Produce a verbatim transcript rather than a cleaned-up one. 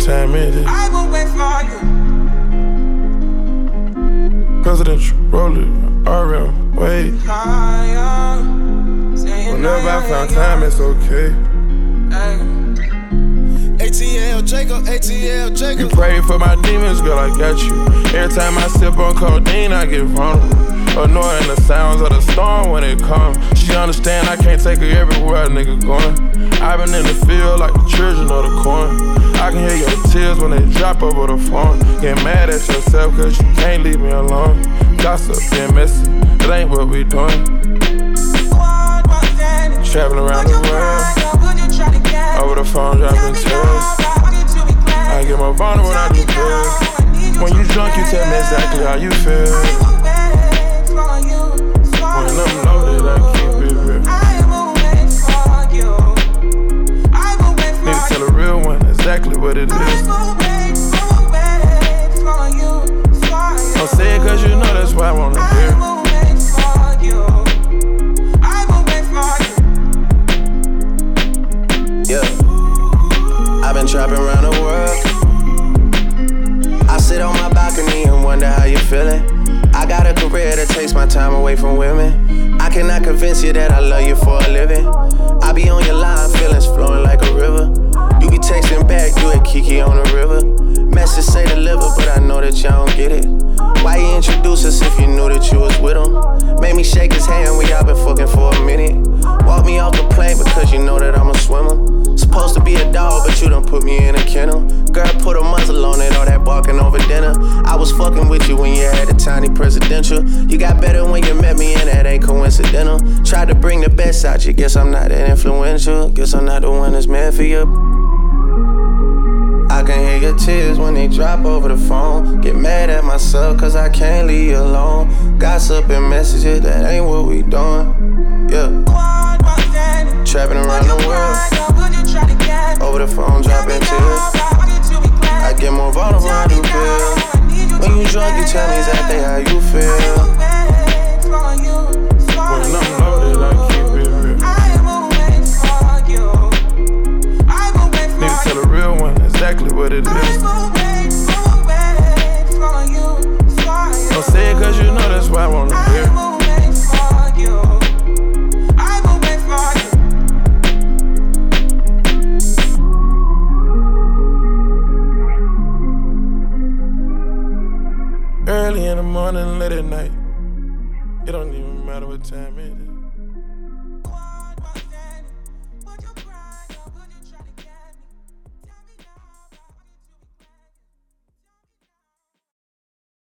time it is. I will wait for you. Presidential, roll it, R M, wait. Whenever I found time, it's okay. A T L Jacob, A T L Jacob. You pray for my demons, girl, I got you. Every time I sip on codeine, I get vulnerable. Annoying the sounds of the storm when it comes. She understand I can't take her everywhere a nigga going. I been in the field like the children of the corn. I can hear your tears when they drop over the phone. Get mad at yourself cause you can't leave me alone. Gossip being messy, it ain't what we doing. Traveling around the world, over the phone dropping tears. I get more vulnerable when I do pills. When you drunk, you tell me exactly how you feel. When I'm loaded, I keep it real. Need to tell a real one exactly what it is. Don't say it cause you know that's why I wanna hear. Yeah, I've been trapping around the world. I sit on my balcony and wonder how you feeling. I got a career that takes my time away from women. I cannot convince you that I love you for a living. I be on your line, feelings flowing like a river. You be texting back, you at Kiki on the river. Message say deliver, but I know that y'all don't get it. Why you introduce us if you knew that you was with him? Made me shake his hand, we all been fucking for a minute. Walk me off the plane because you know that I'm a swimmer. Supposed to be a dog, but you done put me in a kennel. Girl, put a muzzle on it, all that barking over dinner. I was fucking with you when you had a tiny presidential. You got better when you met me, and that ain't coincidental. Tried to bring the best out you, guess I'm not that influential. Guess I'm not the one that's meant for you. I can hear your tears when they drop over the phone. Get mad at myself cause I can't leave you alone. Gossip and messages, that ain't what we doing.